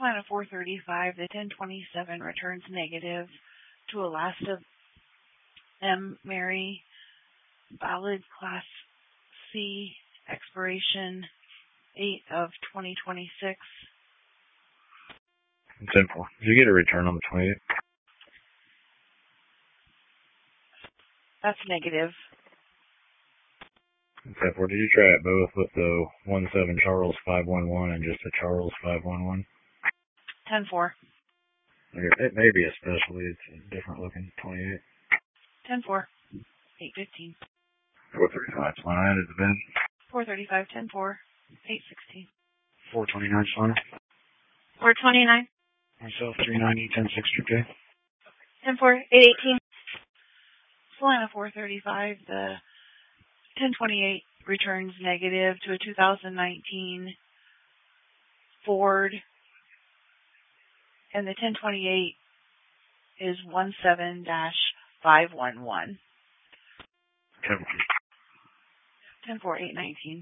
Solana 435, the 1027 returns negative to Alasta M. Mary, valid Class C, expiration 8 of 2026. 10-4. Did you get a return on the 28th? That's negative. 10-4. Did you try it both with the 17 Charles 511 and just a Charles 511? 10-4. It may be especially. It's a different looking 28. 10-4. 815. 435. Solana added the bin. 435. 10-4. 816. 429. Solana. 429. Myself 390. 10-6 Trip 10-4. 818. Solana 435. The 1028 returns negative to a 2019 Ford, and the 1028 is 17-511. 10-4. 10-4, 819.